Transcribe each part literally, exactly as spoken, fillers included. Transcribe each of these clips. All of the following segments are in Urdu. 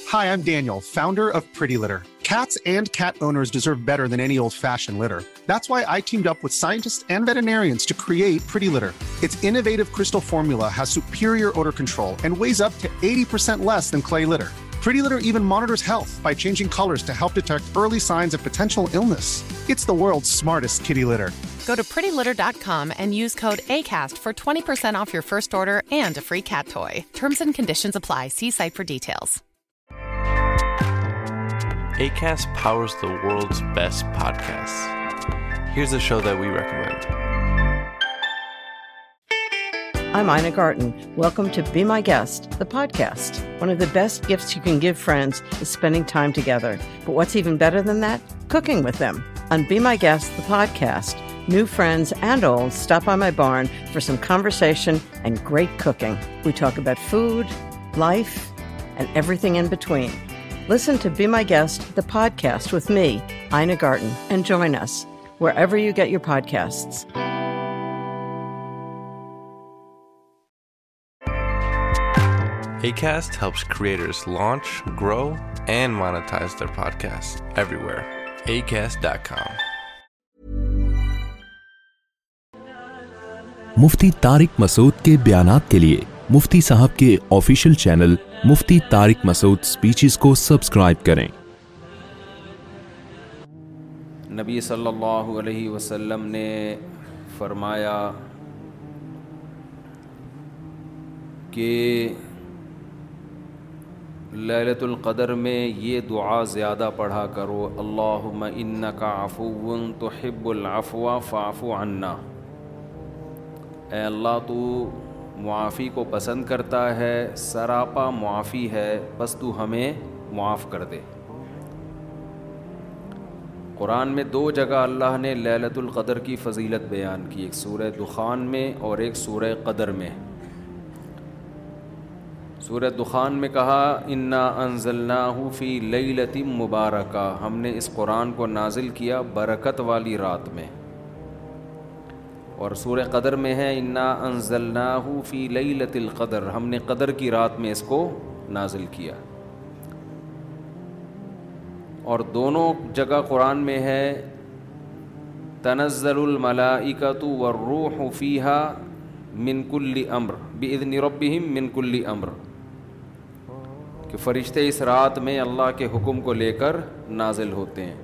Hi, I'm Daniel, founder of Pretty Litter. Cats and cat owners deserve better than any old-fashioned litter. That's why I teamed up with scientists and veterinarians to create Pretty Litter. Its innovative crystal formula has superior odor control and weighs up to eighty percent less than clay litter. Pretty Litter even monitors health by changing colors to help detect early signs of potential illness. It's the world's smartest kitty litter. Go to pretty litter dot com and use code ACAST for twenty percent off your first order and a free cat toy. Terms and conditions apply. See site for details. Acast powers the world's best podcasts. Here's a show that we recommend. I'm Ina Garten. Welcome to Be My Guest, the podcast. One of the best gifts you can give friends is spending time together. But what's even better than that? Cooking with them. On Be My Guest, the podcast, new friends and old stop by my barn for some conversation and great cooking. We talk about food, life, and everything in between. Listen to Be My Guest, the podcast with me, Ina Garten, and join us wherever you get your podcasts. Acast helps creators launch, grow, and monetize their podcasts everywhere. acast dot com. मुफ्ती तारिक मसूद के बयानात के लिए मुफ्ती साहब के official channel Mufti Tariq Masood speeches को सब्सक्राइब करें। नबी सल्लल्लाहु अलैहि वसल्लम ने फरमाया कि लैलतुल क़द्र में ये दुआ ज़्यादा पढ़ा करो, अल्लाहुम्मा इन्नका अफ़ुव्वुन तुहिब्बुल अफ़्वा फ़अफ़ु अन्ना। ऐ अल्लाह तू मुआफ़ी को पसंद करता है, सरापा मुआफ़ी है, बस तू हमें मुआफ़ कर दे। कुरान में दो जगह अल्लाह ने लैलतुल क़द्र की फ़जीलत बयान की, एक सूरह दुखान में और एक सूरह क़द्र में। सूरह दुखान में कहा इन्ना अंज़लनाहु फ़ी लैलतिन मुबारका, हमने इस कुरान को नाजिल किया बरकत वाली रात में। और सूरह क़द्र में है इन्ना अंज़लनाहु फ़ी लैलतिल क़द्र, हमने क़द्र की रात में इसको नाजिल किया। और दोनों जगह कुरान में है तनज़्ज़लुल मलाइकतु वर्रूहु फ़ीहा मिन कुल्ली अम्र बिइज़्नि रब्बिहिम मिन कुल्ली अम्र, कि फ़रिश्ते इस रात में अल्लाह के हुक्म को लेकर नाजिल होते हैं।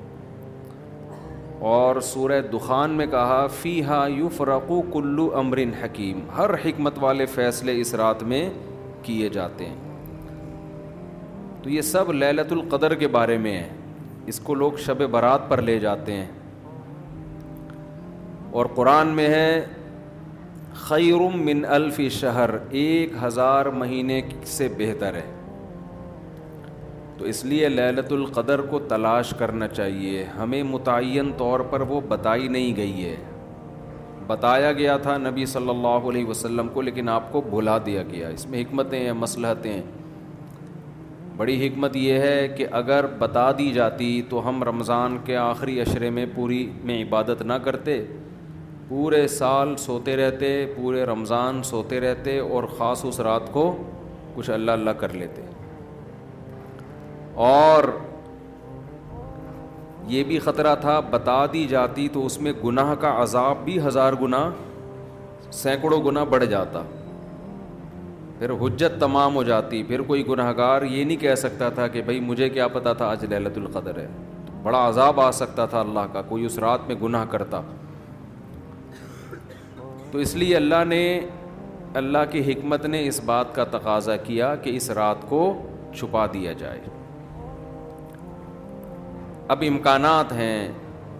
और सूरह दुखान में कहा फ़ीहा युफ़रक़ु कुल्लु अम्रिन हकीम, हर हिकमत वाले फ़ैसले इस रात में किए जाते हैं। तो ये सब लैलतुल क़द्र के बारे में है, इसको लोग शब बरात पर ले जाते हैं। और कुरान में है खैरुम मिन अल्फ़ि शहर, एक हज़ार महीने से बेहतर है। तो इसलिए लैलतुल क़द्र को तलाश करना चाहिए। हमें मुतय्यन तौर पर वो बताई नहीं गई है, बताया गया था नबी सल्लल्लाहु अलैहि वसल्लम को, लेकिन आपको भुला दिया गया। इसमें हिकमतें हैं, मसलहतें हैं। बड़ी हिकमत ये है कि अगर बता दी जाती तो हम रमज़ान के आखिरी अशरे में पूरी में इबादत ना करते, पूरे साल सोते रहते, पूरे रमज़ान सोते रहते और ख़ास उस रात को कुछ अल्लाह अल्लाह कर लेते। और ये भी ख़तरा था बता दी जाती तो उसमें गुनाह का अज़ाब भी हज़ार गुना सैकड़ों गुना बढ़ जाता, फिर हुज्जत तमाम हो जाती। फिर कोई गुनहगार ये नहीं कह सकता था कि भाई मुझे क्या पता था आज लैलतुल क़द्र है। तो बड़ा अज़ाब आ सकता था अल्लाह का, कोई उस रात में गुनाह करता। तो इसलिए अल्लाह ने अल्लाह की हिकमत ने इस बात का तकाज़ा किया कि इस रात को छुपा दिया जाए। अब इम्कानात हैं,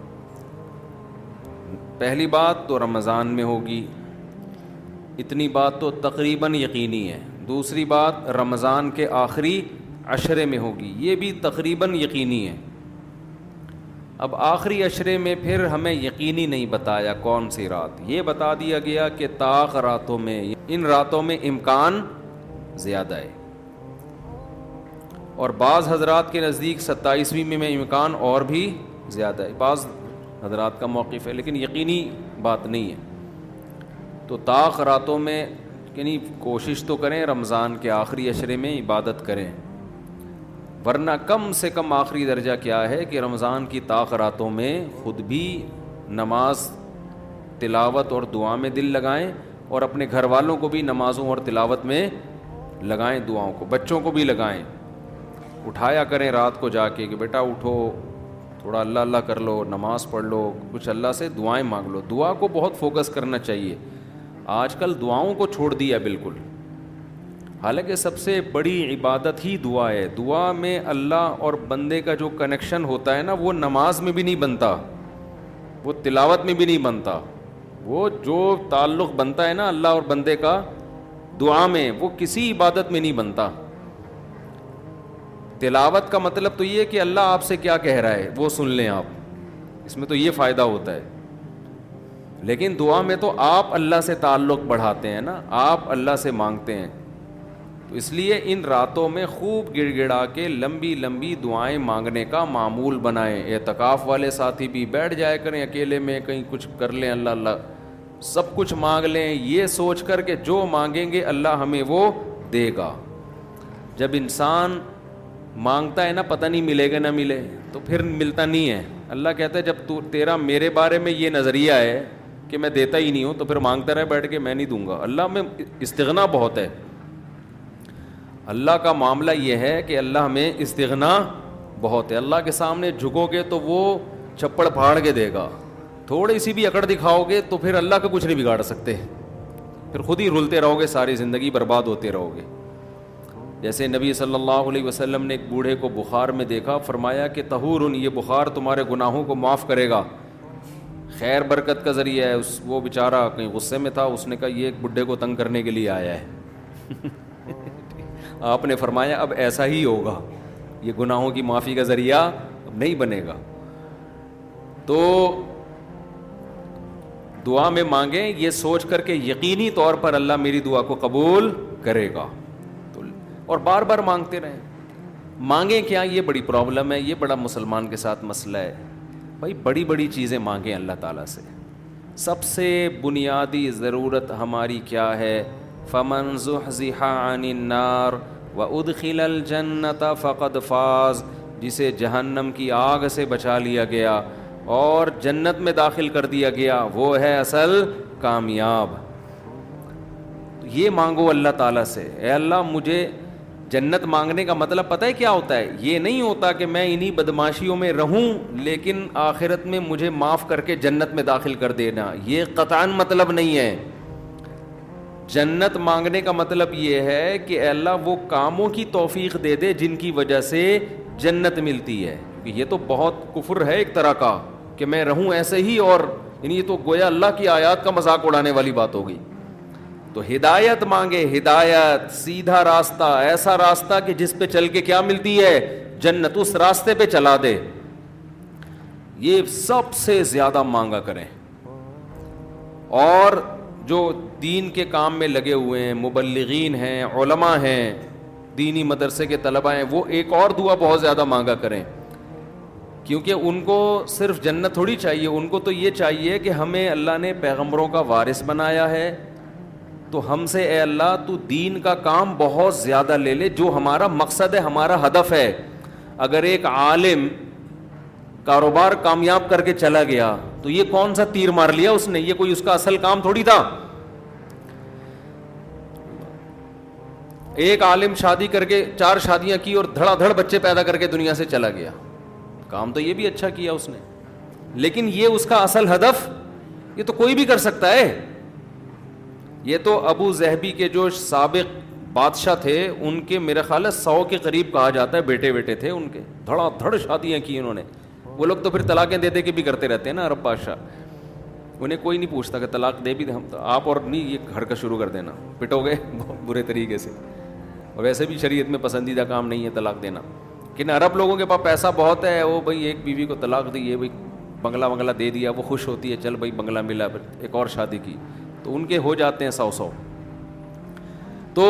पहली बात तो रमज़ान में होगी, इतनी बात तो तकरीबन यकीनी है। दूसरी बात रमज़ान के आखिरी अशरे में होगी, ये भी तकरीबन यकीनी है। अब आखिरी अशरे में फिर हमें यकीनी नहीं बताया कौन सी रात, ये बता दिया गया कि ताक़ रातों में, इन रातों में इम्कान ज़्यादा है। और बाज़ हज़रात के नज़दीक सत्ताईसवीं में इम्कान और भी ज़्यादा है, बाज़ हज़रात का मौक़िफ़ है, लेकिन यकीनी बात नहीं है। तो ताक़ रातों में यानी कोशिश तो करें रमज़ान के आखिरी अशरे में इबादत करें, ورنہ کم سے کم آخری درجہ کیا ہے کہ رمضان کی طاق راتوں میں خود بھی نماز تلاوت اور دعا میں دل لگائیں اور اپنے گھر والوں کو بھی نمازوں اور تلاوت میں لگائیں, دعاؤں کو, بچوں کو بھی لگائیں, اٹھایا کریں رات کو جا کے کہ بیٹا اٹھو, تھوڑا اللہ اللہ کر لو, نماز پڑھ لو, کچھ اللہ سے دعائیں مانگ لو. دعا کو بہت فوکس کرنا چاہیے. آج کل دعاؤں کو چھوڑ دیا بالکل, حالانکہ سب سے بڑی عبادت ہی دعا ہے. دعا میں اللہ اور بندے کا جو کنیکشن ہوتا ہے نا, وہ نماز میں بھی نہیں بنتا, وہ تلاوت میں بھی نہیں بنتا. وہ جو تعلق بنتا ہے نا اللہ اور بندے کا دعا میں, وہ کسی عبادت میں نہیں بنتا. تلاوت کا مطلب تو یہ کہ اللہ آپ سے کیا کہہ رہا ہے وہ سن لیں آپ, اس میں تو یہ فائدہ ہوتا ہے. لیکن دعا میں تو آپ اللہ سے تعلق بڑھاتے ہیں نا, آپ اللہ سے مانگتے ہیں. تو اس لیے ان راتوں میں خوب گڑ گڑا کے لمبی لمبی دعائیں مانگنے کا معمول بنائیں. اعتکاف والے ساتھی بھی بیٹھ جائے کریں اکیلے میں, کہیں کچھ کر لیں, اللہ اللہ سب کچھ مانگ لیں, یہ سوچ کر کہ جو مانگیں گے اللہ ہمیں وہ دے گا. جب انسان مانگتا ہے نا پتہ نہیں ملے گا نہ ملے, تو پھر ملتا نہیں ہے. اللہ کہتا ہے جب تو تیرا میرے بارے میں یہ نظریہ ہے کہ میں دیتا ہی نہیں ہوں, تو پھر مانگتا رہے بیٹھ کے, میں نہیں دوں گا. اللہ میں استغنا بہت ہے. اللہ کا معاملہ یہ ہے کہ اللہ ہمیں استغنا بہت ہے. اللہ کے سامنے جھکو گے تو وہ چھپڑ پھاڑ کے دے گا, تھوڑی سی بھی اکڑ دکھاؤ گے تو پھر اللہ کا کچھ نہیں بگاڑ سکتے, پھر خود ہی رلتے رہو گے, ساری زندگی برباد ہوتے رہو گے. جیسے نبی صلی اللہ علیہ وسلم نے ایک بوڑھے کو بخار میں دیکھا, فرمایا کہ طہور, یہ بخار تمہارے گناہوں کو معاف کرے گا, خیر برکت کا ذریعہ ہے. اس وہ بیچارہ کہیں غصے میں تھا, اس نے کہا یہ ایک بڈھے کو تنگ کرنے کے لیے آیا ہے. آپ نے فرمایا اب ایسا ہی ہوگا, یہ گناہوں کی معافی کا ذریعہ اب نہیں بنے گا. تو دعا میں مانگیں یہ سوچ کر کے یقینی طور پر اللہ میری دعا کو قبول کرے گا, تو اور بار بار مانگتے رہیں. مانگیں کیا, یہ بڑی پرابلم ہے, یہ بڑا مسلمان کے ساتھ مسئلہ ہے. بھائی بڑی بڑی چیزیں مانگیں اللہ تعالیٰ سے. سب سے بنیادی ضرورت ہماری کیا ہے, فمن زحزح عن النار وادخل الجنۃ فقد فاز, جسے جہنم کی آگ سے بچا لیا گیا اور جنت میں داخل کر دیا گیا, وہ ہے اصل کامیاب. یہ مانگو اللہ تعالیٰ سے, اے اللہ مجھے جنت. مانگنے کا مطلب پتہ ہے کیا ہوتا ہے, یہ نہیں ہوتا کہ میں انہی بدماشیوں میں رہوں لیکن آخرت میں مجھے معاف کر کے جنت میں داخل کر دینا, یہ قطعاً مطلب نہیں ہے. جنت مانگنے کا مطلب یہ ہے کہ اے اللہ وہ کاموں کی توفیق دے دے جن کی وجہ سے جنت ملتی ہے. یہ تو بہت کفر ہے ایک طرح کا کہ میں رہوں ایسے ہی, اور یہ تو گویا اللہ کی آیات کا مذاق اڑانے والی بات ہو گئی. تو ہدایت مانگے, ہدایت, سیدھا راستہ, ایسا راستہ کہ جس پہ چل کے کیا ملتی ہے, جنت, اس راستے پہ چلا دے. یہ سب سے زیادہ مانگا کریں. اور جو دین کے کام میں لگے ہوئے ہیں, مبلغین ہیں, علماء ہیں, دینی مدرسے کے طلباء ہیں, وہ ایک اور دعا بہت زیادہ مانگا کریں, کیونکہ ان کو صرف جنت تھوڑی چاہیے, ان کو تو یہ چاہیے کہ ہمیں اللہ نے پیغمبروں کا وارث بنایا ہے, تو ہم سے اے اللہ تو دین کا کام بہت زیادہ لے لے, جو ہمارا مقصد ہے, ہمارا ہدف ہے. اگر ایک عالم کاروبار کامیاب کر کے چلا گیا تو یہ کون سا تیر مار لیا اس نے, یہ کوئی اس کا اصل کام تھوڑی تھا. ایک عالم شادی کر کے چار شادیاں کی اور دھڑا دھڑ بچے پیدا کر کے دنیا سے چلا گیا, کام تو یہ بھی اچھا کیا اس نے, لیکن یہ اس کا اصل ہدف, یہ تو کوئی بھی کر سکتا ہے. یہ تو ابو ظہبی کے جو سابق بادشاہ تھے, ان کے میرے خیال ہے سو کے قریب کہا جاتا ہے بیٹے بیٹے تھے ان کے, دھڑا دھڑ شادیاں کی انہوں نے. وہ لوگ تو پھر طلاقیں دے دے کے بھی کرتے رہتے ہیں نا عرب بادشاہ, انہیں کوئی نہیں پوچھتا کہ طلاق دے بھی دے, ہم تو آپ اور نہیں, یہ گھر کا شروع کر دینا, پٹو گے برے طریقے سے. اور ویسے بھی شریعت میں پسندیدہ کام نہیں ہے طلاق دینا, لیکن عرب لوگوں کے پاس پیسہ بہت ہے, وہ بھائی ایک بیوی کو طلاق دی, یہ بھائی بنگلہ بنگلہ دے دیا, وہ خوش ہوتی ہے, چل بھائی بنگلہ ملا, پھر ایک اور شادی کی, تو ان کے ہو جاتے ہیں سو سو. تو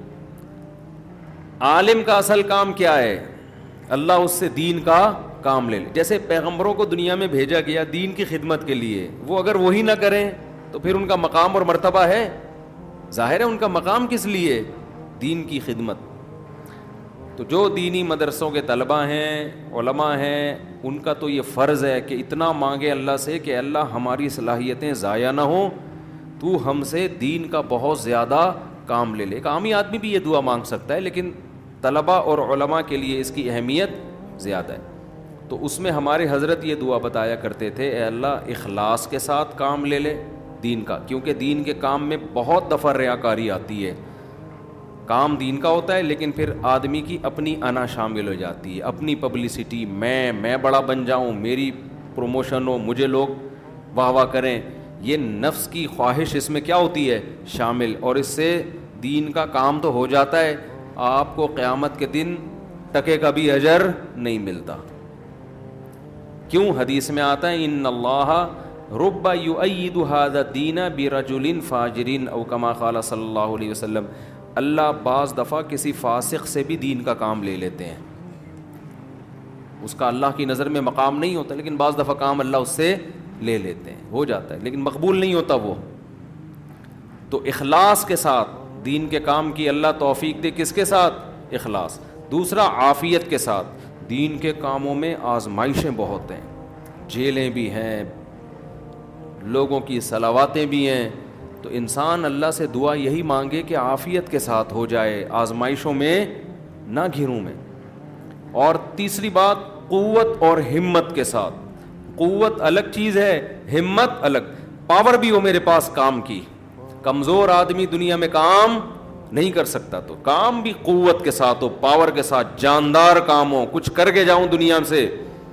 عالم کا اصل کام کیا ہے, اللہ اس سے دین کا کام لے لے. جیسے پیغمبروں کو دنیا میں بھیجا گیا دین کی خدمت کے لیے, وہ اگر وہی نہ کریں تو پھر ان کا مقام اور مرتبہ ہے, ظاہر ہے ان کا مقام کس لیے, دین کی خدمت. تو جو دینی مدرسوں کے طلباء ہیں، علماء ہیں، ان کا تو یہ فرض ہے کہ اتنا مانگے اللہ سے کہ اللہ ہماری صلاحیتیں ضائع نہ ہوں، تو ہم سے دین کا بہت زیادہ کام لے لے. ایک عامی آدمی بھی یہ دعا مانگ سکتا ہے، لیکن طلباء اور علماء کے لیے اس کی اہمیت زیادہ ہے. تو اس میں ہمارے حضرت یہ دعا بتایا کرتے تھے، اے اللہ اخلاص کے ساتھ کام لے لے دین کا، کیونکہ دین کے کام میں بہت دفعہ ریاکاری آتی ہے. کام دین کا ہوتا ہے لیکن پھر آدمی کی اپنی انا شامل ہو جاتی ہے، اپنی پبلسٹی، میں میں بڑا بن جاؤں، میری پروموشن ہو، مجھے لوگ واہ واہ کریں، یہ نفس کی خواہش اس میں کیا ہوتی ہے شامل، اور اس سے دین کا کام تو ہو جاتا ہے، آپ کو قیامت کے دن ٹکے کا بھی اجر نہیں ملتا. کیوں؟ حدیث میں آتا ہے ان اللہ رب یؤید ھذا الدین برجل فاجر او کما قال صلی اللہ علیہ وسلم، اللہ بعض دفعہ کسی فاسق سے بھی دین کا کام لے لیتے ہیں. اس کا اللہ کی نظر میں مقام نہیں ہوتا، لیکن بعض دفعہ کام اللہ اس سے لے لیتے ہیں، ہو جاتا ہے، لیکن مقبول نہیں ہوتا وہ. تو اخلاص کے ساتھ دین کے کام کی اللہ توفیق دے. کس کے ساتھ؟ اخلاص. دوسرا عافیت کے ساتھ. دین کے کاموں میں آزمائشیں بہت ہیں، جیلیں بھی ہیں، لوگوں کی صلواتیں بھی ہیں، تو انسان اللہ سے دعا یہی مانگے کہ عافیت کے ساتھ ہو جائے، آزمائشوں میں نہ گھروں میں. اور تیسری بات قوت اور ہمت کے ساتھ. قوت الگ چیز ہے، ہمت الگ. پاور بھی ہو میرے پاس کام کی، کمزور آدمی دنیا میں کام نہیں کر سکتا، تو کام بھی قوت کے ساتھ ہو، پاور کے ساتھ، جاندار کام ہو، کچھ کر کے جاؤں دنیا سے.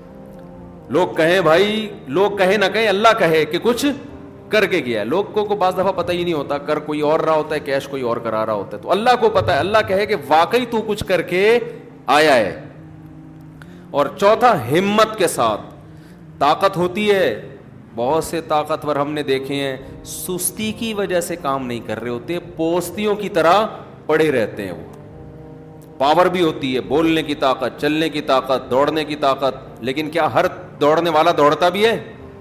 لوگ کہیں بھائی، لوگ کہیں نہ کہیں، اللہ کہے کہ کچھ کر کے گیا ہے. لوگوں کو بعض دفعہ پتہ ہی نہیں ہوتا، کر کوئی اور رہا ہوتا ہے، کیش کوئی اور کرا رہا ہوتا ہے، تو اللہ کو پتہ ہے، اللہ کہے کہ واقعی تو کچھ کر کے آیا ہے. اور چوتھا ہمت کے ساتھ. طاقت ہوتی ہے، بہت سے طاقتور ہم نے دیکھے ہیں سستی کی وجہ سے کام نہیں کر رہے ہوتے، پوستیوں کی طرح پڑے رہتے ہیں. وہ پاور بھی ہوتی ہے، بولنے کی طاقت، چلنے کی طاقت، دوڑنے کی طاقت، لیکن کیا ہر دوڑنے والا دوڑتا بھی ہے؟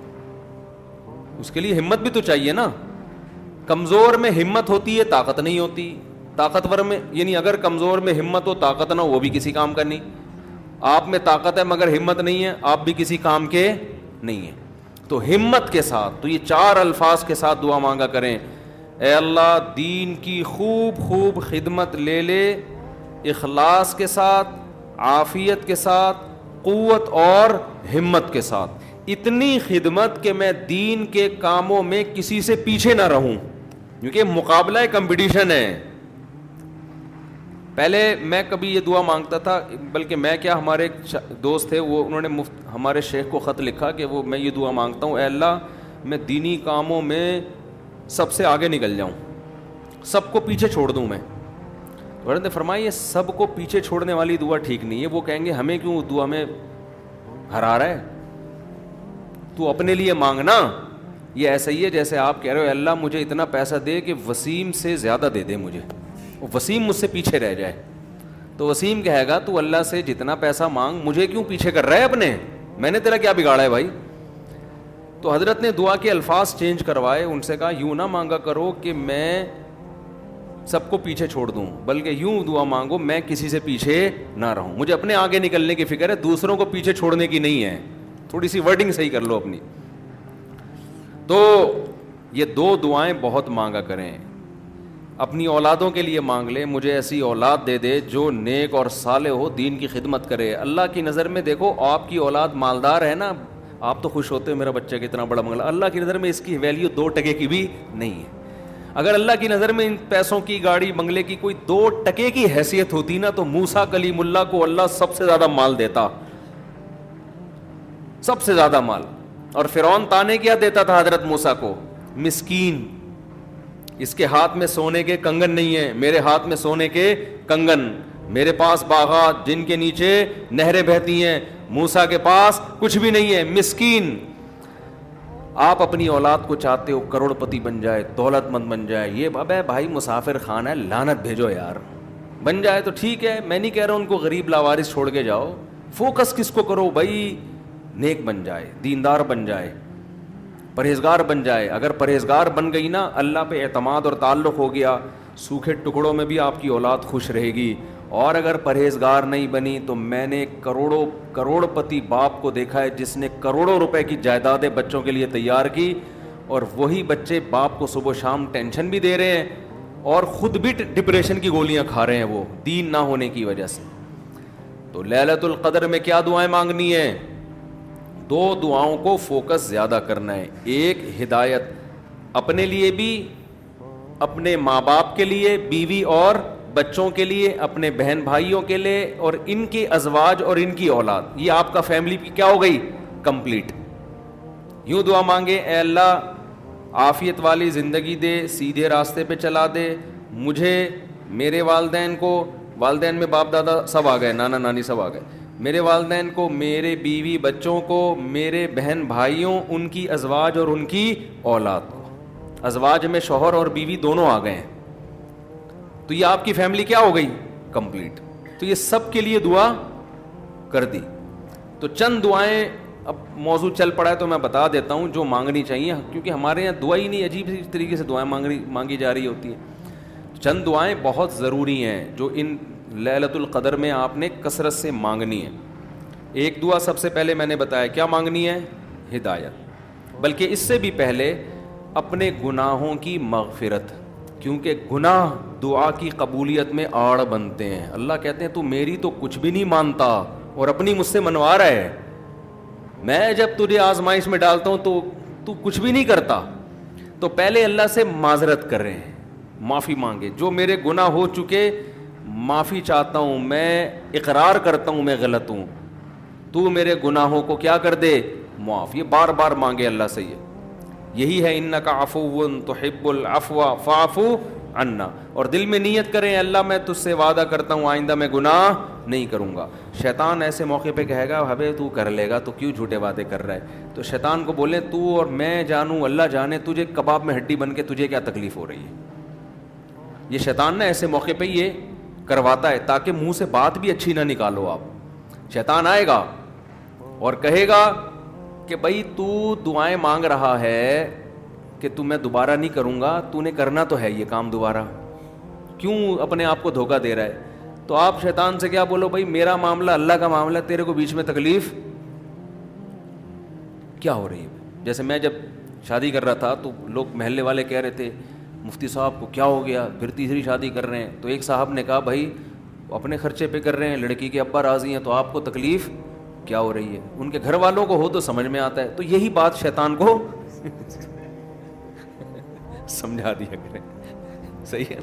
اس کے لیے ہمت بھی تو چاہیے نا. کمزور میں ہمت ہوتی ہے، طاقت نہیں ہوتی. طاقتور میں، یعنی اگر کمزور میں ہمت ہو، طاقت نہ ہو، وہ بھی کسی کام کا نہیں. آپ میں طاقت ہے مگر ہمت نہیں ہے، آپ بھی کسی کام کے نہیں ہیں. تو ہمت کے ساتھ. تو یہ چار الفاظ کے ساتھ دعا مانگا کریں، اے اللہ دین کی خوب خوب خدمت لے لے، اخلاص کے ساتھ، عافیت کے ساتھ، قوت اور ہمت کے ساتھ. اتنی خدمت کہ میں دین کے کاموں میں کسی سے پیچھے نہ رہوں، کیونکہ مقابلہ کمپٹیشن ہے. پہلے میں کبھی یہ دعا مانگتا تھا، بلکہ میں کیا، ہمارے ایک دوست تھے، وہ انہوں نے مفت ہمارے شیخ کو خط لکھا کہ وہ میں یہ دعا مانگتا ہوں، اے اللہ میں دینی کاموں میں سب سے آگے نکل جاؤں، سب کو پیچھے چھوڑ دوں میں. حضرت نے فرمایا یہ سب کو پیچھے چھوڑنے والی دعا ٹھیک نہیں ہے. وہ کہیں گے ہمیں کیوں دعا میں ہرا رہا ہے، تو اپنے لیے مانگنا. یہ ایسا ہی ہے جیسے آپ کہہ رہے ہو اللہ مجھے اتنا پیسہ دے کہ وسیم سے زیادہ دے دے مجھے، وسیم مجھ سے پیچھے رہ جائے. تو وسیم کہے گا تو اللہ سے جتنا پیسہ مانگ، مجھے کیوں پیچھے کر رہا ہے اپنے، میں نے تیرا کیا بگاڑا ہے بھائی. تو حضرت نے دعا کے الفاظ چینج کروائے، ان سے کہا یوں نہ مانگا کرو کہ میں سب کو پیچھے چھوڑ دوں، بلکہ یوں دعا مانگو میں کسی سے پیچھے نہ رہوں، مجھے اپنے آگے نکلنے کی فکر ہے، دوسروں کو پیچھے چھوڑنے کی نہیں ہے. تھوڑی سی ورڈنگ صحیح کر لو اپنی. تو یہ دو دعائیں بہت مانگا کریں. اپنی اولادوں کے لیے مانگ لیں، مجھے ایسی اولاد دے دے جو نیک اور صالح ہو، دین کی خدمت کرے. اللہ کی نظر میں دیکھو آپ کی اولاد مالدار ہے نا، آپ تو خوش ہوتے ہیں میرا بچہ کتنا بڑا منگلا. اللہ کی نظر میں اس کی ویلیو دو ٹکے کی بھی نہیں ہے. اگر اللہ کی نظر میں ان پیسوں کی، گاڑی بنگلے کی کوئی دو ٹکے کی حیثیت ہوتی نا، تو موسیٰ کلیم اللہ کو اللہ سب سے زیادہ مال دیتا، سب سے زیادہ مال. اور فرعون تانے کیا دیتا تھا حضرت موسیٰ کو؟ مسکین، اس کے ہاتھ میں سونے کے کنگن نہیں ہیں، میرے ہاتھ میں سونے کے کنگن، میرے پاس باغات جن کے نیچے نہریں بہتی ہیں، موسیٰ کے پاس کچھ بھی نہیں ہے، مسکین. آپ اپنی اولاد کو چاہتے ہو کروڑ پتی بن جائے، دولت مند بن جائے، یہ بابا بھائی مسافر خان ہے، لعنت بھیجو یار. بن جائے تو ٹھیک ہے، میں نہیں کہہ رہا ان کو غریب لاوارث چھوڑ کے جاؤ. فوکس کس کو کرو بھائی؟ نیک بن جائے، دیندار بن جائے، پرہیزگار بن جائے. اگر پرہیزگار بن گئی نا، اللہ پہ اعتماد اور تعلق ہو گیا، سوکھے ٹکڑوں میں بھی آپ کی اولاد خوش رہے گی، اور اگر پرہیزگار نہیں بنی تو میں نے کروڑوں کروڑ پتی باپ کو دیکھا ہے جس نے کروڑوں روپے کی جائیدادیں بچوں کے لیے تیار کی, اور وہی بچے باپ کو صبح شام ٹینشن بھی دے رہے ہیں اور خود بھی ڈپریشن کی گولیاں کھا رہے ہیں وہ دین نہ ہونے کی وجہ سے. تو لیلۃ القدر میں کیا دعائیں مانگنی ہیں؟ دو دعاؤں کو فوکس زیادہ کرنا ہے. ایک ہدایت اپنے لیے بھی, اپنے ماں باپ کے لیے, بیوی اور بچوں کے لیے, اپنے بہن بھائیوں کے لیے, اور ان کے ازواج اور ان کی اولاد. یہ آپ کا فیملی کی کیا ہو گئی؟ کمپلیٹ. یوں دعا مانگے, اے اللہ عافیت والی زندگی دے, سیدھے راستے پہ چلا دے مجھے, میرے والدین کو, والدین میں باپ دادا سب آ گئے, نانا نانی سب آ گئے, میرے والدین کو, میرے بیوی بچوں کو, میرے بہن بھائیوں, ان کی ازواج اور ان کی اولاد کو. ازواج میں شوہر اور بیوی دونوں آ گئے ہیں, تو یہ آپ کی فیملی کیا ہو گئی؟ کمپلیٹ. تو یہ سب کے لیے دعا کر دی. تو چند دعائیں, اب موضوع چل پڑا ہے تو میں بتا دیتا ہوں جو مانگنی چاہیے, کیونکہ ہمارے یہاں دعا ہی نہیں, عجیب سی طریقے سے دعائیں مانگنی مانگی جا رہی ہوتی ہیں. چند دعائیں بہت ضروری ہیں جو ان لیلۃ القدر میں آپ نے کثرت سے مانگنی ہے. ایک دعا سب سے پہلے میں نے بتایا کیا مانگنی ہے؟ ہدایت. بلکہ اس سے بھی پہلے اپنے گناہوں کی مغفرت, کیونکہ گناہ دعا کی قبولیت میں آڑ بنتے ہیں. اللہ کہتے ہیں تو میری تو کچھ بھی نہیں مانتا اور اپنی مجھ سے منوا رہا ہے, میں جب تجھے آزمائش میں ڈالتا ہوں تو تو کچھ بھی نہیں کرتا. تو پہلے اللہ سے معذرت کر رہے ہیں, معافی مانگے, جو میرے گناہ ہو چکے معافی چاہتا ہوں, میں اقرار کرتا ہوں میں غلط ہوں, تو میرے گناہوں کو کیا کر دے؟ معاف. یہ بار بار مانگے اللہ سے. یہ یہی ہے انک عفو تحب العفو فاعف عنا, اور دل میں نیت کریں اللہ میں تجھ سے وعدہ کرتا ہوں آئندہ میں گناہ نہیں کروں گا. شیطان ایسے موقع پہ کہے گا ہبے تو کر لے گا, تو کیوں جھوٹے وعدے کر رہا ہے؟ تو شیطان کو بولیں تو اور میں جانوں, اللہ جانے تجھے کباب میں ہڈی بن کے تجھے کیا تکلیف ہو رہی ہے. یہ شیطان نا ایسے موقع پہ یہ کرواتا ہے تاکہ منہ سے بات بھی اچھی نہ نکالو آپ. شیطان آئے گا اور کہے گا کہ بھائی تو دعائیں مانگ رہا ہے کہ تو میں دوبارہ نہیں کروں گا, تو نے کرنا تو ہے یہ کام دوبارہ, کیوں اپنے آپ کو دھوکہ دے رہا ہے؟ تو آپ شیطان سے کیا بولو, بھائی میرا معاملہ اللہ کا معاملہ, تیرے کو بیچ میں تکلیف کیا ہو رہی ہے؟ جیسے میں جب شادی کر رہا تھا تو لوگ محلے والے کہہ رہے تھے مفتی صاحب کو کیا ہو گیا, پھر تیسری شادی کر رہے ہیں. تو ایک صاحب نے کہا بھائی اپنے خرچے پہ کر رہے ہیں, لڑکی کے ابا راضی ہیں, تو آپ کو تکلیف کیا ہو رہی ہے؟ ان کے گھر والوں کو ہو تو سمجھ میں آتا ہے. تو یہی بات شیطان کو سمجھا دیا کریں, صحیح ہے.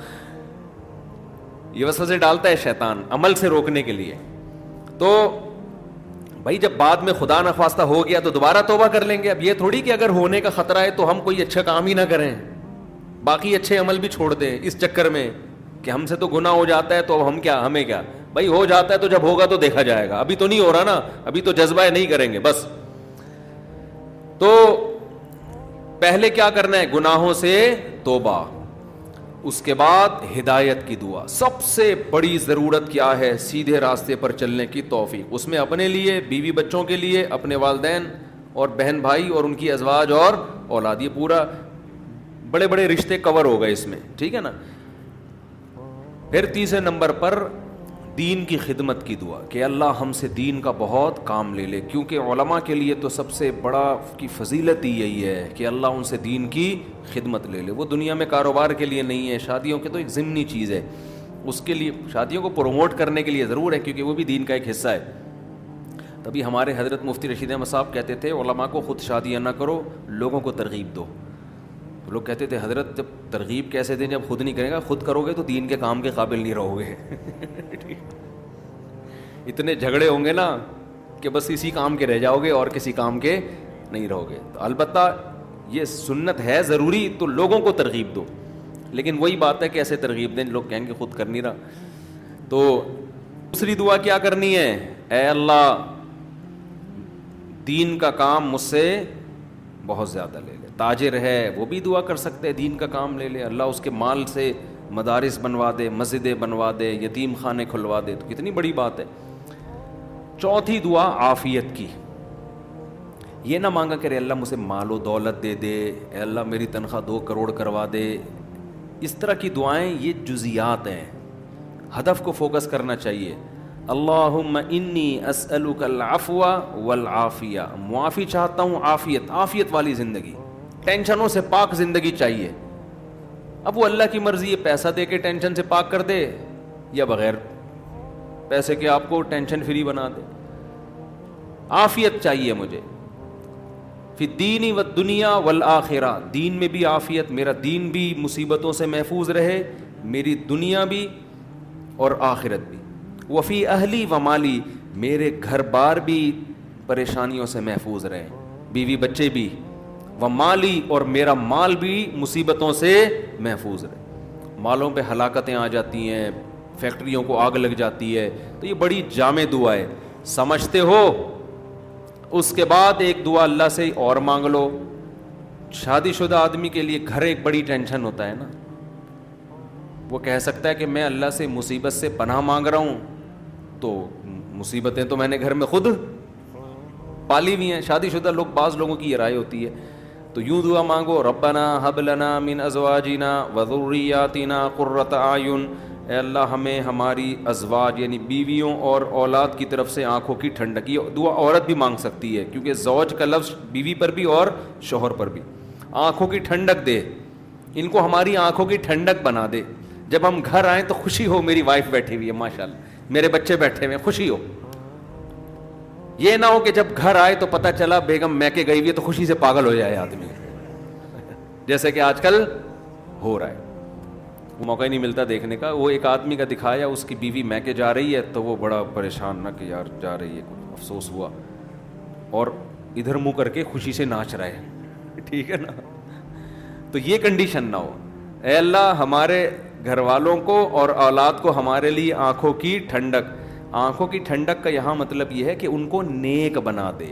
یہ وسوسے ڈالتا ہے شیطان عمل سے روکنے کے لیے. تو بھائی جب بعد میں خدا نخواستہ ہو گیا تو دوبارہ توبہ کر لیں گے. اب یہ تھوڑی کہ اگر ہونے کا خطرہ ہے تو ہم کوئی اچھا کام ہی نہ کریں, باقی اچھے عمل بھی چھوڑ دیں اس چکر میں کہ ہم سے تو گناہ ہو جاتا ہے تو اب ہم کیا, ہمیں کیا بھائی, ہو جاتا ہے تو جب ہوگا تو دیکھا جائے گا, ابھی تو نہیں ہو رہا نا, ابھی تو جذبہ ہے نہیں کریں گے بس. تو پہلے کیا کرنا ہے؟ گناہوں سے توبہ, اس کے بعد ہدایت کی دعا. سب سے بڑی ضرورت کیا ہے؟ سیدھے راستے پر چلنے کی توفیق. اس میں اپنے لیے, بیوی بچوں کے لیے, اپنے والدین اور بہن بھائی اور ان کی ازواج اور اولاد, یہ پورا بڑے بڑے رشتے کور ہو گئے اس میں, ٹھیک ہے نا. پھر تیسرے نمبر پر دین کی خدمت کی دعا کہ اللہ ہم سے دین کا بہت کام لے لے, کیونکہ علماء کے لیے تو سب سے بڑا کی فضیلت ہی یہی ہے کہ اللہ ان سے دین کی خدمت لے لے. وہ دنیا میں کاروبار کے لیے نہیں ہے, شادیوں کے تو ایک ضمنی چیز ہے, اس کے لیے شادیوں کو پروموٹ کرنے کے لیے ضرور ہے کیونکہ وہ بھی دین کا ایک حصہ ہے. تبھی ہمارے حضرت مفتی رشید احمد صاحب کہتے تھے علماء کو خود شادیاں نہ کرو, لوگوں کو ترغیب دو. لوگ کہتے تھے حضرت جب ترغیب کیسے دیں جب خود نہیں کرے گا, خود کرو گے تو دین کے کام کے قابل نہیں رہو گے. اتنے جھگڑے ہوں گے نا کہ بس اسی کام کے رہ جاؤ گے اور کسی کام کے نہیں رہو گے. تو البتہ یہ سنت ہے ضروری, تو لوگوں کو ترغیب دو, لیکن وہی بات ہے کہ ایسے ترغیب دیں لوگ کہیں گے خود کر نہیں رہا. تو دوسری دعا کیا کرنی ہے؟ اے اللہ دین کا کام مجھ سے بہت زیادہ لے لے. تاجر ہے وہ بھی دعا کر سکتے ہیں, دین کا کام لے لے, اللہ اس کے مال سے مدارس بنوا دے, مسجدیں بنوا دے, یتیم خانے کھلوا دے, تو کتنی بڑی بات ہے. چوتھی دعا عافیت کی. یہ نہ مانگا کرے اللہ مجھے مال و دولت دے دے, اے اللہ میری تنخواہ دو کروڑ کروا دے. اس طرح کی دعائیں یہ جزیات ہیں, ہدف کو فوکس کرنا چاہیے. اللہم انی اسألک العفو والعافیہ, معافی چاہتا ہوں, عافیت, عافیت والی زندگی, ٹینشنوں سے پاک زندگی چاہیے. اب وہ اللہ کی مرضی ہے, پیسہ دے کے ٹینشن سے پاک کر دے یا بغیر پیسے کے آپ کو ٹینشن فری بنا دے. عافیت چاہیے مجھے. فی الدین والدنیا والآخرہ, دین میں بھی عافیت, میرا دین بھی مصیبتوں سے محفوظ رہے, میری دنیا بھی اور آخرت بھی. وفی اہلی و مالی, میرے گھر بار بھی پریشانیوں سے محفوظ رہے, بیوی بچے بھی, و مالی, اور میرا مال بھی مصیبتوں سے محفوظ رہے. مالوں پہ ہلاکتیں آ جاتی ہیں, فیکٹریوں کو آگ لگ جاتی ہے, تو یہ بڑی جامع دعا ہے, سمجھتے ہو. اس کے بعد ایک دعا اللہ سے اور مانگ لو. شادی شدہ آدمی کے لیے گھر ایک بڑی ٹینشن ہوتا ہے نا, وہ کہہ سکتا ہے کہ میں اللہ سے مصیبت سے پناہ مانگ رہا ہوں, تو مصیبتیں تو میں نے گھر میں خود پالی ہوئی ہیں. شادی شدہ لوگ, بعض لوگوں کی یہ رائے ہوتی ہے, تو یوں دعا مانگو, ربنا ہب لنا من ازواجنا وذریاتنا قرۃ اعین, اے اللہ ہمیں ہماری ازواج یعنی بیویوں اور اولاد کی طرف سے آنکھوں کی ٹھنڈک. یہ دعا عورت بھی مانگ سکتی ہے, کیونکہ زوج کا لفظ بیوی پر بھی اور شوہر پر بھی. آنکھوں کی ٹھنڈک دے, ان کو ہماری آنکھوں کی ٹھنڈک بنا دے. جب ہم گھر آئیں تو خوشی ہو, میری وائف بیٹھی ہوئی ہے ماشاءاللہ, میرے بچے بیٹھے ہوئے, خوشی ہو. یہ نہ ہو کہ جب گھر آئے تو پتہ چلا بیگم میکے گئی ہوئی ہے تو خوشی سے پاگل ہو جائے آدمی, جیسے کہ آج کل ہو رہا ہے. وہ موقع ہی نہیں ملتا دیکھنے کا. وہ ایک آدمی کا دکھایا, اس کی بیوی میکے جا رہی ہے تو وہ بڑا پریشان نہ کہ یار جا رہی ہے, افسوس ہوا, اور ادھر منہ کر کے خوشی سے ناچ رہا ہے. ٹھیک ہے نا, تو یہ کنڈیشن نہ ہو. اے اللہ ہمارے گھر والوں کو اور اولاد کو ہمارے لیے آنکھوں کی ٹھنڈک. آنکھوں کی ٹھنڈک کا یہاں مطلب یہ ہے کہ ان کو نیک بنا دے.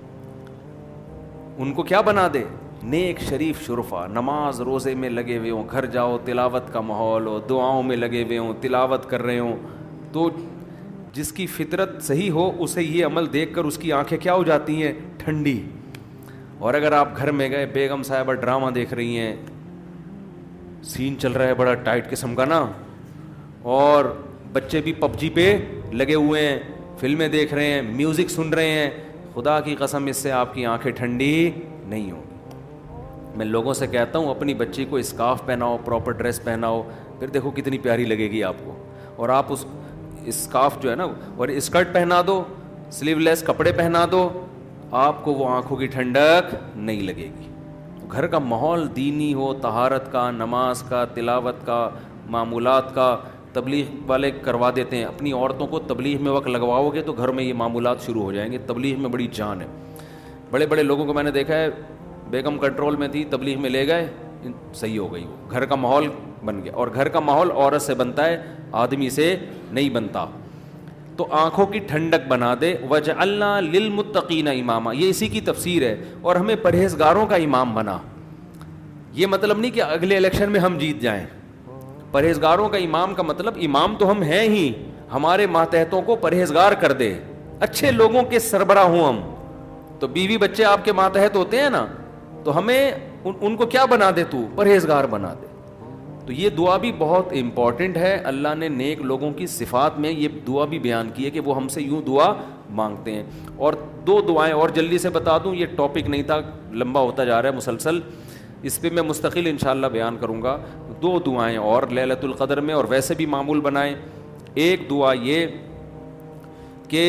ان کو کیا بنا دے؟ نیک, شریف, شرفا, نماز روزے میں لگے ہوئے ہوں, گھر جاؤ تلاوت کا ماحول ہو, دعاؤں میں لگے ہوئے ہوں, تلاوت کر رہے ہوں. تو جس کی فطرت صحیح ہو اسے یہ عمل دیکھ کر اس کی آنکھیں کیا ہو جاتی ہیں؟ ٹھنڈی. اور اگر آپ گھر میں گئے, بیگم صاحبہ ڈرامہ دیکھ رہی ہیں, سین چل رہا ہے بڑا ٹائٹ قسم کا نا, اور بچے بھی پب جی پہ لگے ہوئے ہیں, فلمیں دیکھ رہے ہیں, میوزک سن رہے ہیں, خدا کی قسم اس سے آپ کی آنکھیں ٹھنڈی نہیں ہوں. میں لوگوں سے کہتا ہوں اپنی بچی کو اسکارف پہناؤ, پراپر ڈریس پہناؤ, پھر دیکھو کتنی پیاری لگے گی آپ کو. اور آپ اس اسکارف جو ہے نا, اور اسکرٹ پہنا دو, سلیو لیس کپڑے پہنا دو, آپ کو وہ آنکھوں کی ٹھنڈک نہیں لگے گی. گھر کا ماحول دینی ہو, طہارت کا, نماز کا, تلاوت کا, معمولات کا. تبلیغ والے کروا دیتے ہیں, اپنی عورتوں کو تبلیغ میں وقت لگواؤ گے تو گھر میں یہ معمولات شروع ہو جائیں گے. تبلیغ میں بڑی جان ہے. بڑے بڑے لوگوں کو میں نے دیکھا ہے, بیگم کنٹرول میں تھی, تبلیغ میں لے گئے, صحیح ہو گئی, وہ گھر کا ماحول بن گیا. اور گھر کا ماحول عورت سے بنتا ہے, آدمی سے نہیں بنتا. تو آنکھوں کی ٹھنڈک بنا دے. وجعلنا للمتقین اماما, یہ اسی کی تفسیر ہے. اور ہمیں پرہیزگاروں کا امام بنا. یہ مطلب نہیں کہ اگلے الیکشن میں ہم جیت جائیں. پرہیزگاروں کا امام کا مطلب امام تو ہم ہیں ہی, ہمارے ماتحتوں کو پرہیزگار کر دے, اچھے لوگوں کے سربراہ ہوں ہم. تو بیوی بچے آپ کے ماتحت ہوتے ہیں نا, تو ہمیں ان, ان کو کیا بنا دے, تو پرہیزگار بنا دے. تو یہ دعا بھی بہت امپورٹنٹ ہے. اللہ نے نیک لوگوں کی صفات میں یہ دعا بھی بیان کی ہے کہ وہ ہم سے یوں دعا مانگتے ہیں. اور دو دعائیں اور جلدی سے بتا دوں, یہ ٹاپک نہیں تھا, لمبا ہوتا جا رہا ہے مسلسل, اس پہ میں مستقل انشاءاللہ بیان کروں گا. دو دعائیں اور لیلۃ القدر میں, اور ویسے بھی معمول بنائیں. ایک دعا یہ کہ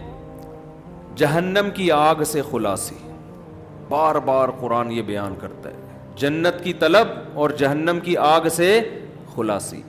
جہنم کی آگ سے خلاصی, بار بار قرآن یہ بیان کرتا ہے, جنت کی طلب اور جہنم کی آگ سے خلاصی.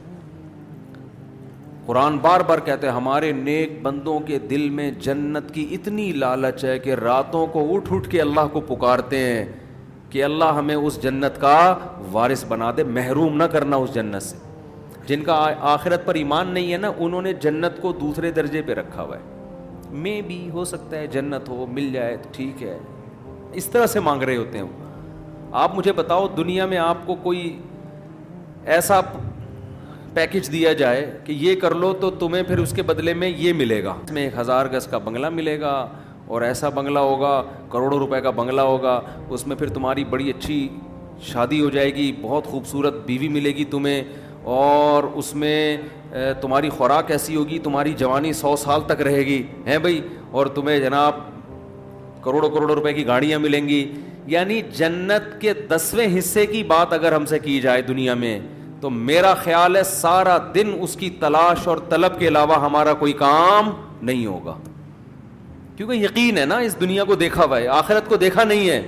قرآن بار بار کہتے ہیں ہمارے نیک بندوں کے دل میں جنت کی اتنی لالچ ہے کہ راتوں کو اٹھ اٹھ کے اللہ کو پکارتے ہیں کہ اللہ ہمیں اس جنت کا وارث بنا دے, محروم نہ کرنا اس جنت سے. جن کا آخرت پر ایمان نہیں ہے نا, انہوں نے جنت کو دوسرے درجے پہ رکھا ہوا ہے. میں بھی ہو سکتا ہے جنت ہو, مل جائے تو ٹھیک ہے, اس طرح سے مانگ رہے ہوتے ہیں. آپ مجھے بتاؤ دنیا میں آپ کو کوئی ایسا پیکج دیا جائے کہ یہ کر لو تو تمہیں پھر اس کے بدلے میں یہ ملے گا, اس میں ایک ہزار گز کا بنگلہ ملے گا, اور ایسا بنگلہ ہوگا, کروڑوں روپے کا بنگلہ ہوگا, اس میں پھر تمہاری بڑی اچھی شادی ہو جائے گی, بہت خوبصورت بیوی ملے گی تمہیں, اور اس میں تمہاری خوراک ایسی ہوگی, تمہاری جوانی سو سال تک رہے گی ہیں بھائی, اور تمہیں جناب کروڑوں کروڑوں روپے کی گاڑیاں ملیں گی. یعنی جنت کے دسویں حصے کی بات اگر ہم سے کی جائے دنیا میں, تو میرا خیال ہے سارا دن اس کی تلاش اور طلب کے علاوہ ہمارا کوئی کام نہیں ہوگا, کیونکہ یقین ہے نا, اس دنیا کو دیکھا ہوا ہے, آخرت کو دیکھا نہیں ہے.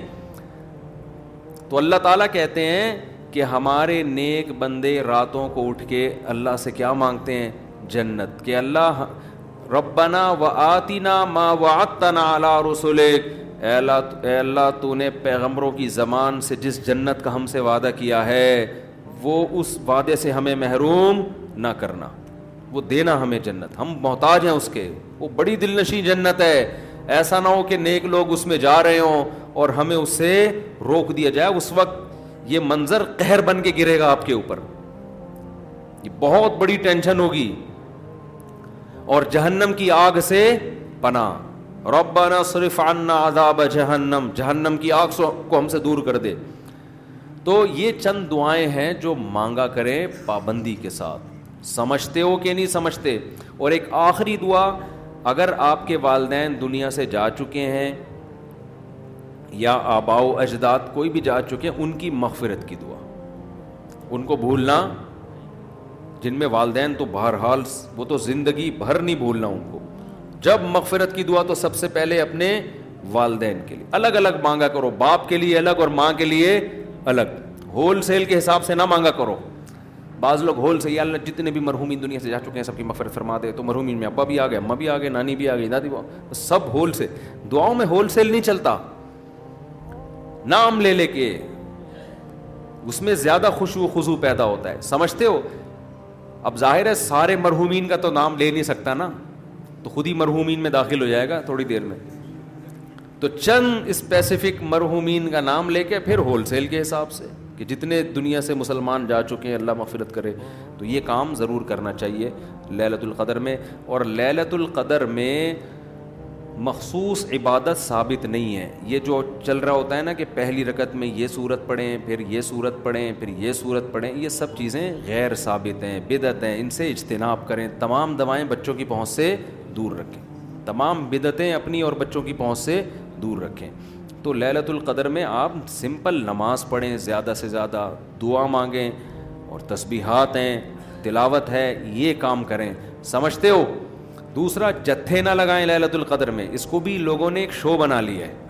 تو اللہ تعالیٰ کہتے ہیں کہ ہمارے نیک بندے راتوں کو اٹھ کے اللہ سے کیا مانگتے ہیں؟ جنت. کہ اللہ ربنا وآتنا ما وعدتنا علی رسلک, اے اللہ اے اللہ تو نے پیغمبروں کی زبان سے جس جنت کا ہم سے وعدہ کیا ہے وہ اس وعدے سے ہمیں محروم نہ کرنا, وہ دینا ہمیں جنت, ہم محتاج ہیں اس کے. وہ بڑی دل نشیں جنت ہے, ایسا نہ ہو کہ نیک لوگ اس میں جا رہے ہوں اور ہمیں اس سے روک دیا جائے. اس وقت یہ منظر قہر بن کے گرے گا آپ کے اوپر, یہ بہت بڑی ٹینشن ہوگی. اور جہنم کی آگ سے پناہ, ربنا صرف عنا عذاب جہنم, جہنم کی آگ کو ہم سے دور کر دے. تو یہ چند دعائیں ہیں جو مانگا کریں پابندی کے ساتھ. سمجھتے ہو کہ نہیں سمجھتے؟ اور ایک آخری دعا, اگر آپ کے والدین دنیا سے جا چکے ہیں یا آباء و اجداد کوئی بھی جا چکے ہیں, ان کی مغفرت کی دعا, ان کو بھولنا. جن میں والدین تو بہرحال وہ تو زندگی بھر نہیں بھولنا ان کو. جب مغفرت کی دعا تو سب سے پہلے اپنے والدین کے لیے الگ الگ مانگا کرو, باپ کے لیے الگ اور ماں کے لیے الگ. ہول سیل کے حساب سے نہ مانگا کرو. بعض لوگ ہول سے, یا اللہ جتنے بھی مرحومین دنیا سے جا چکے ہیں سب کی مغفرت فرما دے. تو مرحومین میں ابا بھی آ گئے, اماں بھی آ گئے, نانی بھی آ گئی, دادی, سب ہول سے. دعاؤں میں ہول سیل نہیں چلتا, نام لے لے کے اس میں زیادہ خشوع و خضوع پیدا ہوتا ہے. سمجھتے ہو؟ اب ظاہر ہے سارے مرحومین کا تو نام لے نہیں سکتا نا, تو خود ہی مرحومین میں داخل ہو جائے گا تھوڑی دیر میں. تو چند اسپیسیفک مرحومین کا نام لے کے پھر ہول سیل کے حساب سے کہ جتنے دنیا سے مسلمان جا چکے ہیں اللہ مغفرت کرے. تو یہ کام ضرور کرنا چاہیے لیلۃ القدر میں. اور لیلۃ القدر میں مخصوص عبادت ثابت نہیں ہے. یہ جو چل رہا ہوتا ہے نا کہ پہلی رکعت میں یہ سورت پڑھیں, پھر یہ سورت پڑھیں, پھر یہ سورت پڑھیں, یہ سب چیزیں غیر ثابت ہیں, بدعت ہیں. ان سے اجتناب کریں. تمام دوائیں بچوں کی پہنچ سے دور رکھیں, تمام بدعتیں اپنی اور بچوں کی پہنچ سے دور رکھیں. تو لیلۃ القدر میں آپ سمپل نماز پڑھیں, زیادہ سے زیادہ دعا مانگیں, اور تسبیحات ہیں, تلاوت ہے, یہ کام کریں. سمجھتے ہو؟ دوسرا, جتھے نہ لگائیں لیلۃ القدر میں. اس کو بھی لوگوں نے ایک شو بنا لیا ہے.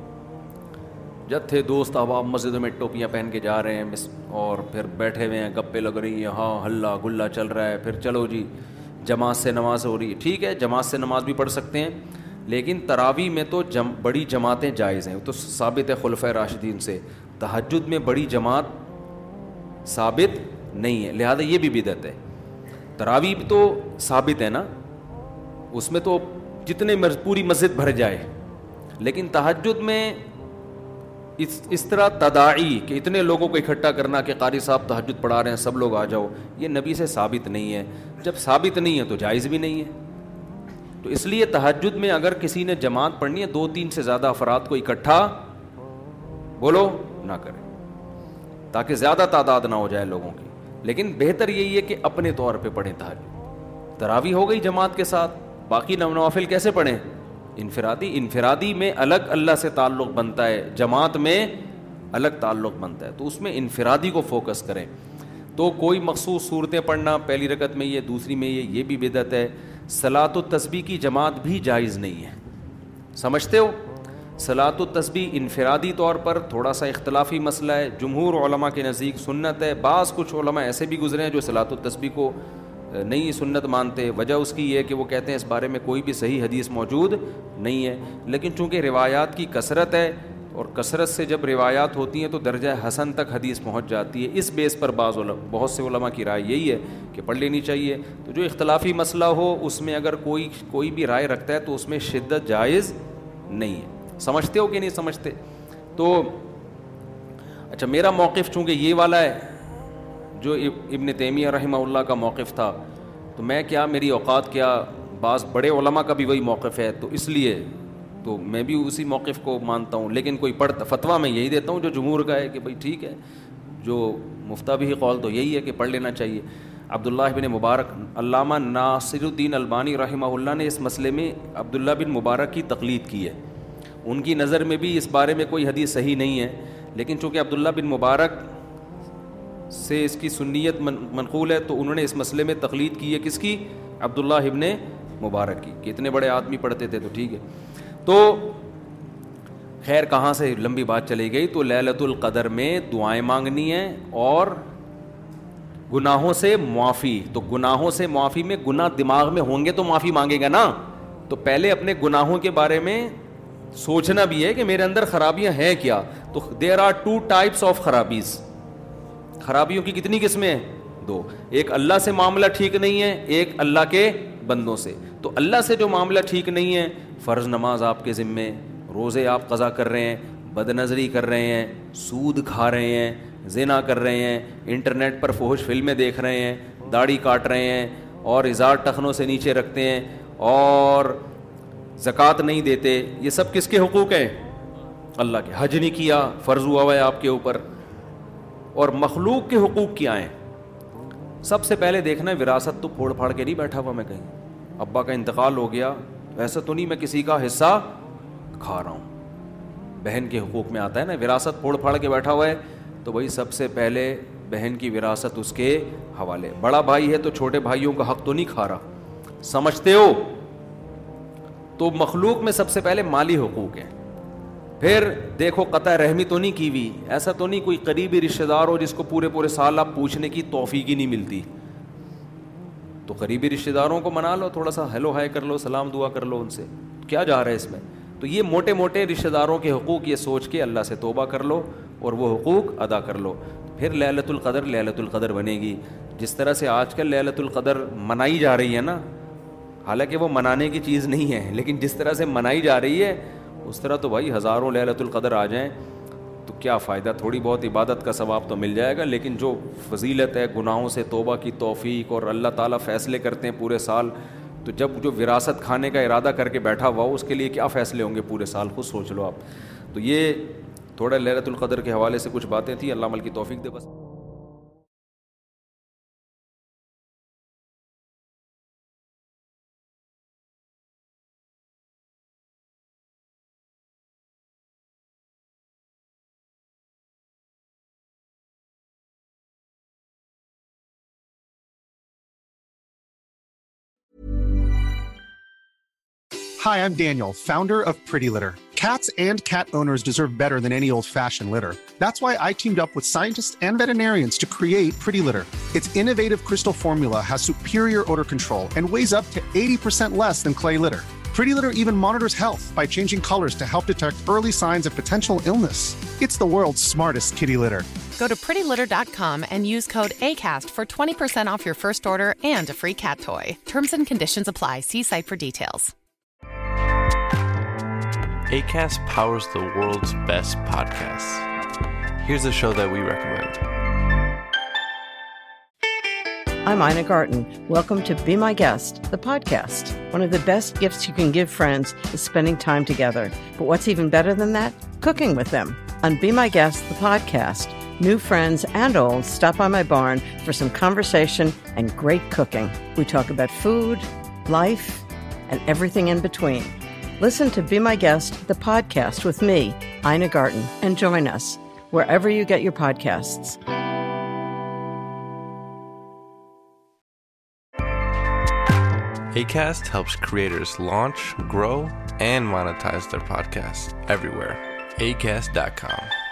جتھے دوست احباب مسجدوں میں ٹوپیاں پہن کے جا رہے ہیں اور پھر بیٹھے ہوئے ہیں, گپے لگ رہی ہیں, ہاں ہلا گلا چل رہا ہے, پھر چلو جی جماعت سے نماز ہو رہی ہے. ٹھیک ہے, جماعت سے نماز بھی پڑھ سکتے ہیں, لیکن تراویح میں تو جم بڑی جماعتیں جائز ہیں, تو ثابت ہے خلفائے راشدین سے. تہجد میں بڑی جماعت ثابت نہیں ہے, لہذا یہ بھی بدعت ہے. تراویح تو ثابت ہے نا, اس میں تو جتنے پوری مسجد بھر جائے, لیکن تہجد میں اس اس طرح تداعی کہ اتنے لوگوں کو اکٹھا کرنا کہ قاری صاحب تہجد پڑھا رہے ہیں سب لوگ آ جاؤ, یہ نبی سے ثابت نہیں ہے. جب ثابت نہیں ہے تو جائز بھی نہیں ہے. تو اس لیے تہجد میں اگر کسی نے جماعت پڑھنی ہے, دو تین سے زیادہ افراد کو اکٹھا بولو نہ کریں, تاکہ زیادہ تعداد نہ ہو جائے لوگوں کی. لیکن بہتر یہی ہے کہ اپنے طور پہ پڑھیں تہجد. تراویح ہو گئی جماعت کے ساتھ, باقی نوافل کیسے پڑھیں؟ انفرادی. انفرادی میں الگ اللہ سے تعلق بنتا ہے, جماعت میں الگ تعلق بنتا ہے, تو اس میں انفرادی کو فوکس کریں. تو کوئی مخصوص صورتیں پڑھنا, پہلی رکعت میں یہ, دوسری میں یہ, یہ بھی بدعت ہے. صلاۃ التسبیح کی جماعت بھی جائز نہیں ہے. سمجھتے ہو؟ صلاۃ التسبیح انفرادی طور پر تھوڑا سا اختلافی مسئلہ ہے. جمہور علماء کے نزدیک سنت ہے. بعض کچھ علماء ایسے بھی گزرے ہیں جو صلاۃ التسبیح کو نہیں سنت مانتے. وجہ اس کی یہ ہے کہ وہ کہتے ہیں اس بارے میں کوئی بھی صحیح حدیث موجود نہیں ہے. لیکن چونکہ روایات کی کثرت ہے, اور کثرت سے جب روایات ہوتی ہیں تو درجہ حسن تک حدیث پہنچ جاتی ہے. اس بیس پر بعض علماء, بہت سے علماء کی رائے یہی ہے کہ پڑھ لینی چاہیے. تو جو اختلافی مسئلہ ہو اس میں اگر کوئی کوئی بھی رائے رکھتا ہے تو اس میں شدت جائز نہیں ہے. سمجھتے ہو کہ نہیں سمجھتے؟ تو اچھا, میرا موقف چونکہ یہ والا ہے جو ابن تیمیہ رحمہ اللہ کا موقف تھا, تو میں کیا, میری اوقات کیا, بعض بڑے علماء کا بھی وہی موقف ہے, تو اس لیے تو میں بھی اسی موقف کو مانتا ہوں. لیکن کوئی پڑھتا فتویٰ میں یہی دیتا ہوں جو جمہور کا ہے کہ بھائی ٹھیک ہے, جو مفتابی قول تو یہی ہے کہ پڑھ لینا چاہیے. عبداللہ بن مبارک, علامہ ناصر الدین البانی رحمہ اللہ نے اس مسئلے میں عبداللہ بن مبارک کی تقلید کی ہے. ان کی نظر میں بھی اس بارے میں کوئی حدیث صحیح نہیں ہے, لیکن چونکہ عبداللہ بن مبارک سے اس کی سنیت منقول ہے تو انہوں نے اس مسئلے میں تقلید کی ہے. کس کی؟ عبداللہ ابن مبارک کی, کہ اتنے بڑے آدمی پڑھتے تھے تو ٹھیک ہے. تو خیر کہاں سے لمبی بات چلی گئی. تو لیلۃ القدر میں دعائیں مانگنی ہیں اور گناہوں سے معافی. تو گناہوں سے معافی میں گناہ دماغ میں ہوں گے تو معافی مانگے گا نا, تو پہلے اپنے گناہوں کے بارے میں سوچنا بھی ہے کہ میرے اندر خرابیاں ہیں کیا. تو there are two types of خرابیز. خرابیوں کی کتنی قسمیں ہیں؟ دو. ایک اللہ سے معاملہ ٹھیک نہیں ہے, ایک اللہ کے بندوں سے. تو اللہ سے جو معاملہ ٹھیک نہیں ہے, فرض نماز آپ کے ذمے, روزے آپ قضا کر رہے ہیں, بد نظری کر رہے ہیں, سود کھا رہے ہیں, زنا کر رہے ہیں, انٹرنیٹ پر فحش فلمیں دیکھ رہے ہیں, داڑھی کاٹ رہے ہیں اور ازار ٹخنوں سے نیچے رکھتے ہیں اور زکوٰۃ نہیں دیتے, یہ سب کس کے حقوق ہیں؟ اللہ کے. حج نہیں کیا, فرض ہوا ہوا ہے آپ کے اوپر. اور مخلوق کے حقوق کیا ہیں؟ سب سے پہلے دیکھنا ہے وراثت تو پھوڑ پھاڑ کے نہیں بیٹھا ہوا میں کہیں. ابا کا انتقال ہو گیا, ایسا تو نہیں میں کسی کا حصہ کھا رہا ہوں. بہن کے حقوق میں آتا ہے نا, وراثت پھوڑ پھاڑ کے بیٹھا ہوا ہے تو بھائی سب سے پہلے بہن کی وراثت اس کے حوالے. بڑا بھائی ہے تو چھوٹے بھائیوں کا حق تو نہیں کھا رہا, سمجھتے ہو؟ تو مخلوق میں سب سے پہلے مالی حقوق ہیں. پھر دیکھو قطع رحمی تو نہیں کی ہوئی, ایسا تو نہیں کوئی قریبی رشتہ دار ہو جس کو پورے پورے سال آپ پوچھنے کی توفیق ہی نہیں ملتی, تو قریبی رشتہ داروں کو منا لو, تھوڑا سا ہیلو ہائے کر لو, سلام دعا کر لو ان سے, کیا جا رہا ہے اس میں. تو یہ موٹے موٹے رشتہ داروں کے حقوق یہ سوچ کے اللہ سے توبہ کر لو اور وہ حقوق ادا کر لو. پھر لیلۃ القدر لیلۃ القدر بنے گی. جس طرح سے آج کل لیلۃ القدر منائی جا رہی ہے نا, حالانکہ وہ منانے کی چیز نہیں ہے, لیکن جس طرح سے منائی جا رہی ہے اس طرح تو بھائی ہزاروں لیلۃ القدر آ جائیں تو کیا فائدہ. تھوڑی بہت عبادت کا ثواب تو مل جائے گا, لیکن جو فضیلت ہے گناہوں سے توبہ کی توفیق اور اللہ تعالیٰ فیصلے کرتے ہیں پورے سال, تو جب جو وراثت کھانے کا ارادہ کر کے بیٹھا ہوا ہو اس کے لیے کیا فیصلے ہوں گے پورے سال, خود سوچ لو آپ. تو یہ تھوڑا لیلۃ القدر کے حوالے سے کچھ باتیں تھیں. اللہ عمل کی توفیق دے. بس Hi, I'm Daniel, founder of Pretty Litter. Cats and cat owners deserve better than any old-fashioned litter. That's why I teamed up with scientists and veterinarians to create Pretty Litter. Its innovative crystal formula has superior odor control and weighs up to eighty percent less than clay litter. Pretty Litter even monitors health by changing colors to help detect early signs of potential illness. It's the world's smartest kitty litter. Go to pretty litter dot com and use code ACAST for twenty percent off your first order and a free cat toy. Terms and conditions apply. See site for details. Acast powers the world's best podcasts. Here's a show that we recommend. I'm Ina Garten. Welcome to Be My Guest, the podcast. One of the best gifts you can give friends is spending time together. But what's even better than that? Cooking with them. On Be My Guest, the podcast, new friends and old stop by my barn for some conversation and great cooking. We talk about food, life, and everything in between. Listen to Be My Guest, the podcast with me, Ina Garten, and join us wherever you get your podcasts. Acast helps creators launch, grow, and monetize their podcasts everywhere. acast dot com.